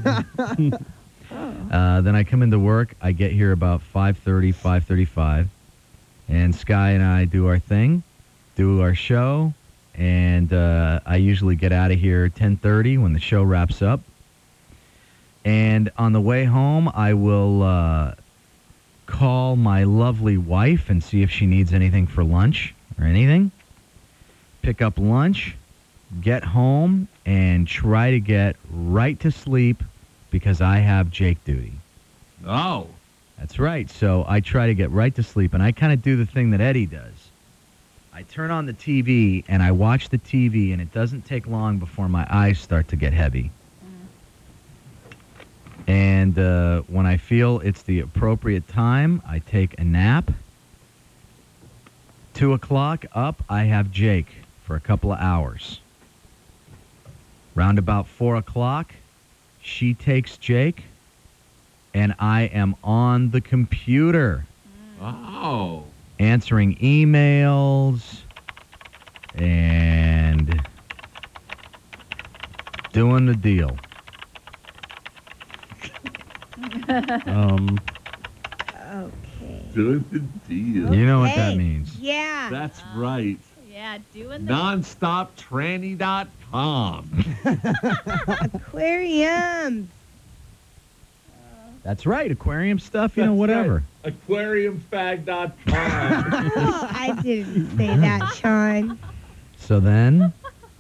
Then I come into work. I get here about 5:30, 5:35. And Sky and I do our thing, do our show. And I usually get out of here 10:30 when the show wraps up. And on the way home, I will call my lovely wife and see if she needs anything for lunch or anything. Pick up lunch, get home, and try to get right to sleep because I have Jake duty. Oh. That's right. So I try to get right to sleep, and I kind of do the thing that Eddie does. I turn on the TV, and I watch the TV, and it doesn't take long before my eyes start to get heavy. And when I feel it's the appropriate time, I take a nap. 2 o'clock up, I have Jake for a couple of hours. Round about 4 o'clock, she takes Jake, and I am on the computer. Oh. Answering emails and doing the deal. Okay. Doing the deal. You know what that means. Yeah. That's right. Yeah, doing the NonstopTranny.com. Aquarium. That's right. Aquarium stuff, whatever. Right. Aquariumfag.com. Oh, I didn't say that, Sean. So then,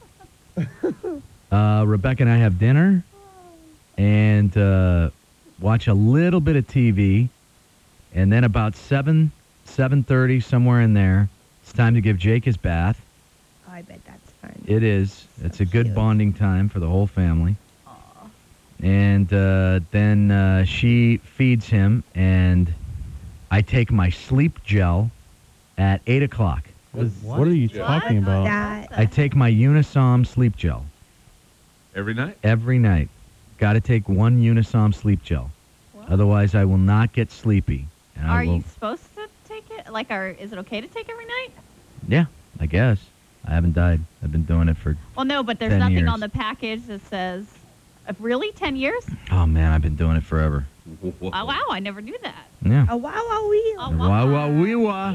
Rebecca and I have dinner and watch a little bit of TV. And then about 7:30, somewhere in there, it's time to give Jake his bath. Oh, I bet that's fun. It is. It's a good bonding time for the whole family. And then she feeds him, and I take my sleep gel at 8 o'clock. What are you talking about? I take my Unisom sleep gel. Every night? Every night. Got to take one Unisom sleep gel. Otherwise, I will not get sleepy. And Are you supposed to take it? Like, is it okay to take every night? Yeah, I guess. I haven't died. I've been doing it for Well, no, but there's 10 nothing years. on the package that says, really, 10 years? Oh, man, I've been doing it forever. Oh, wow, I never knew that. Yeah. A wow, wow, wee. Wah, wah, wee, wah.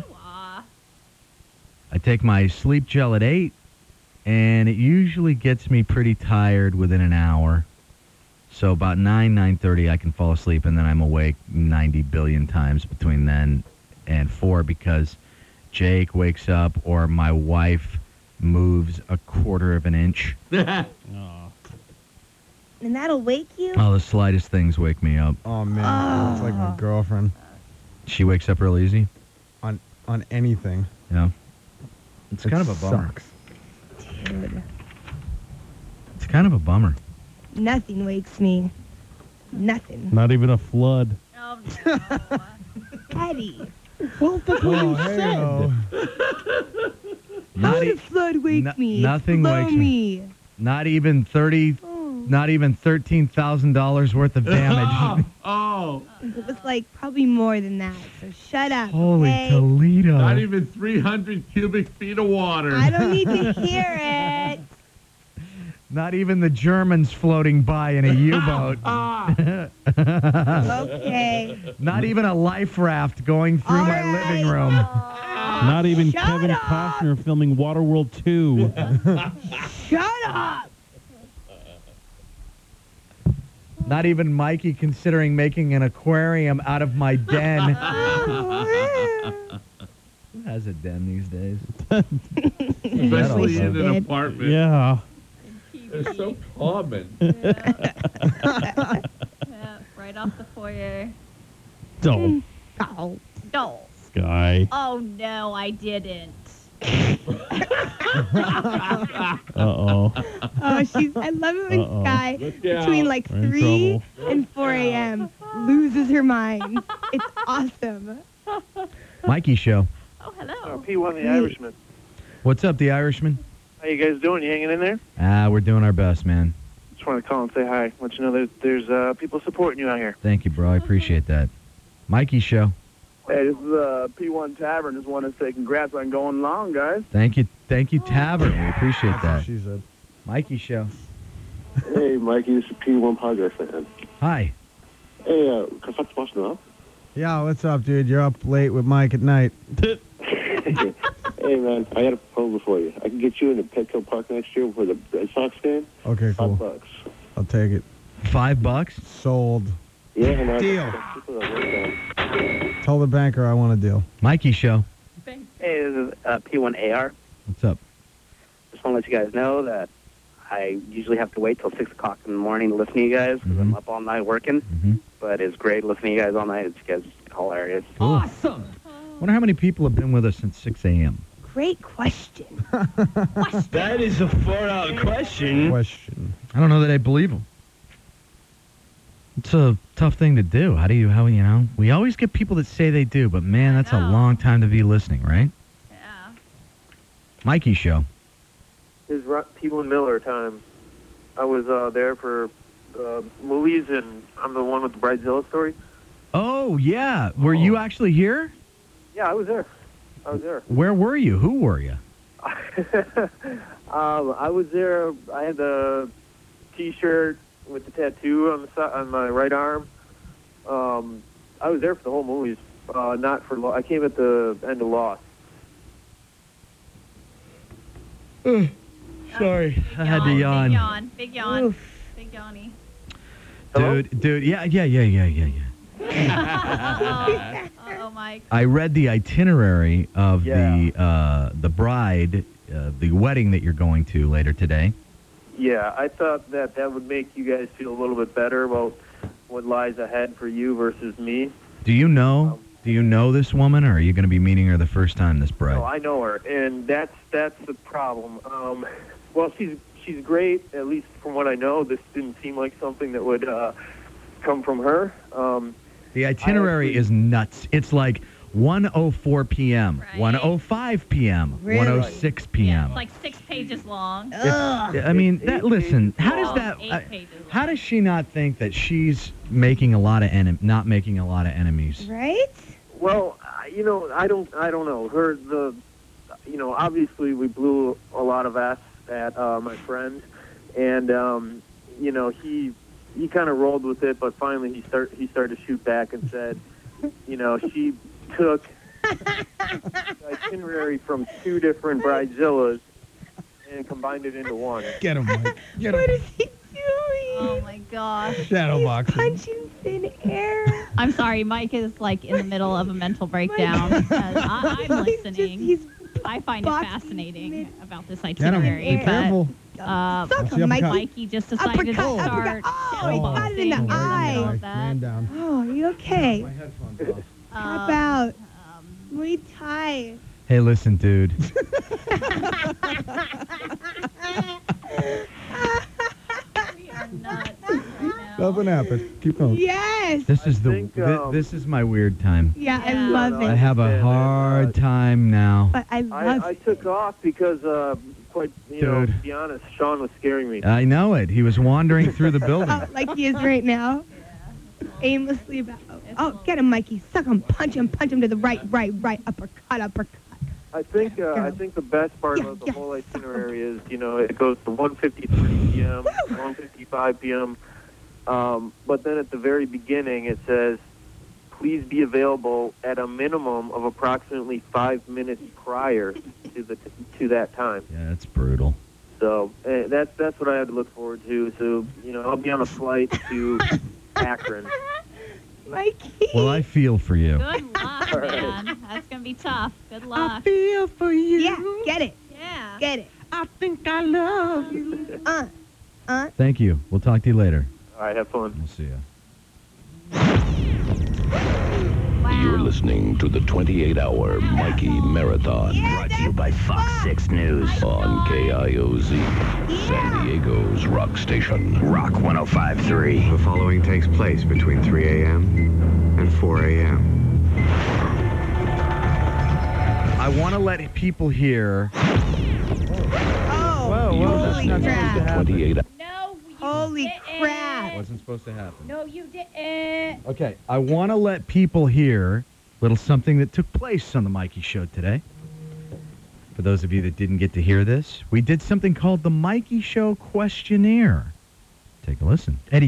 I take my sleep gel at 8, and it usually gets me pretty tired within an hour. So about 9:30, I can fall asleep, and then I'm awake 90 billion times between then and 4 because Jake wakes up or my wife moves a quarter of an inch. And that'll wake you? Oh, the slightest things wake me up. Oh, man. That's like my girlfriend. She wakes up real easy? On anything. Yeah. It's kind of a bummer. Sucks. Dude. It's kind of a bummer. Nothing wakes me. Nothing. Not even a flood. Oh, Eddie. Well, that's what you said. How did flood wake me? Nothing Blow wakes me. Not even $13,000 worth of damage. Oh. It was like probably more than that. So shut up. Holy okay? Toledo. Not even 300 cubic feet of water. I don't need to hear it. Not even the Germans floating by in a U-boat. Okay. Not even a life raft going through my living room. Not even Kevin Costner filming Waterworld 2. Shut up. Not even Mikey considering making an aquarium out of my den. Who has a den these days? Especially in an apartment. Yeah. They're so common. Yeah, right off the foyer. Don't. Oh. No. Sky. Oh, no, I didn't. Uh-oh. Oh, I love it when Uh-oh. Sky, Look between out. like We're in 3 trouble. and 4 a.m., loses her mind. It's awesome. Mikey Show. Oh, hello. P1 the Irishman. What's up, the Irishman? How you guys doing? You hanging in there? We're doing our best, man. Just want to call and say hi. Let you know there's people supporting you out here. Thank you, bro. I appreciate that. Mikey Show. Hey, this is P1 Tavern. Just want to say congrats on going long, guys. Thank you, Tavern. We appreciate that. She said. Mikey Show. Hey, Mikey, this is P1 Podcast fan. Hi. Hey, can I talk to Boston now? Yeah, what's up, dude? You're up late with Mike at night. Hey, man, I got a proposal for you. I can get you in the Petco Park next year for the Red Sox game. Okay, cool. $5. I'll take it. $5? Sold. Yeah, and Deal. Tell the banker I want a deal. Mikey Show. Hey, this is P1AR. What's up? Just want to let you guys know that I usually have to wait till 6 o'clock in the morning to listen to you guys because I'm up all night working. But it's great listening to you guys all night. You guys are hilarious. Cool. Awesome. Wonder how many people have been with us since 6 a.m. Great question. That is a far-out question. I don't know that I believe them. It's a tough thing to do. How you know? We always get people that say they do, but man, that's a long time to be listening, right? Yeah. Mikey Show. It's P1 Miller time. I was there for movies, and I'm the one with the Bridezilla story. Oh, yeah. Were you actually here? Yeah, I was there. Where were you? Who were you? I was there. I had the T-shirt with the tattoo on my right arm. I was there for the whole movies. Not for. I came at the end of Lost. Sorry, I had to yawn. Big yawn. Big yawn. Big yawny. Dude, yeah. Uh-oh, Mike. I read the itinerary of the bride, the wedding that you're going to later today. Yeah, I thought that would make you guys feel a little bit better about what lies ahead for you versus me. Do you know this woman, or are you going to be meeting her the first time, this bride? No, I know her, and that's the problem. Well, she's great, at least from what I know. This didn't seem like something that would come from her. The itinerary is nuts. It's like 1:04 p.m., 1:05 p.m., Really? 1:06 p.m. It's like 6 pages long. I mean, listen. How does 8 pages long. How does she not think that she's making a lot of not making a lot of enemies? Right? Well, I don't know. Obviously we blew a lot of ass at my friend, and he kind of rolled with it, but finally he started to shoot back and said, she took the itinerary from 2 different Bridezillas and combined it into one. Get him, Mike. Get What him. is he doing? Oh, my gosh. Shadow boxing. Punching thin air. I'm sorry. Mike is, like, in the middle of a mental breakdown. because I'm listening. I find it fascinating about this itinerary. Be careful. Mikey just decided to start. Oh, he got it in the eye. Man down. Oh, are you okay? My headphones off. How about Muay Thai? Hey, listen, dude. We are nuts right now. Nothing happened. Keep going. Yes. This is this is my weird time. Yeah, I love it. I have a hard time now. But I love I took off because, to be honest, Sean was scaring me. I know it. He was wandering through the building. Oh, like he is right now. Aimlessly about. Oh, get him, Mikey. Suck him. Punch him to the right. Uppercut. I think the best part of the whole itinerary is, it goes to 1:53 p.m., 1:55 p.m. But then at the very beginning it says, please be available at a minimum of approximately 5 minutes prior to that time. Yeah, that's brutal. So that's what I had to look forward to. So I'll be on a flight to Akron. Mikey. Well, I feel for you. Good luck, man. That's going to be tough. Good luck. Feel for you. Yeah, get it. Yeah. Get it. I think I love you. Thank you. We'll talk to you later. All right, have fun. We'll see you. You're listening to the 28-hour Mikey Marathon. Brought to you by Fox 6 News. On KIOZ, San Diego's rock station. Rock 105.3. The following takes place between 3 a.m. and 4 a.m. I want to let people hear. Oh, holy crap. 28 Holy crap. Wasn't supposed to happen. No, you didn't. Okay, I want to let people hear a little something that took place on the Mikey Show today. For those of you that didn't get to hear this, we did something called the Mikey Show Questionnaire. Take a listen. Eddie.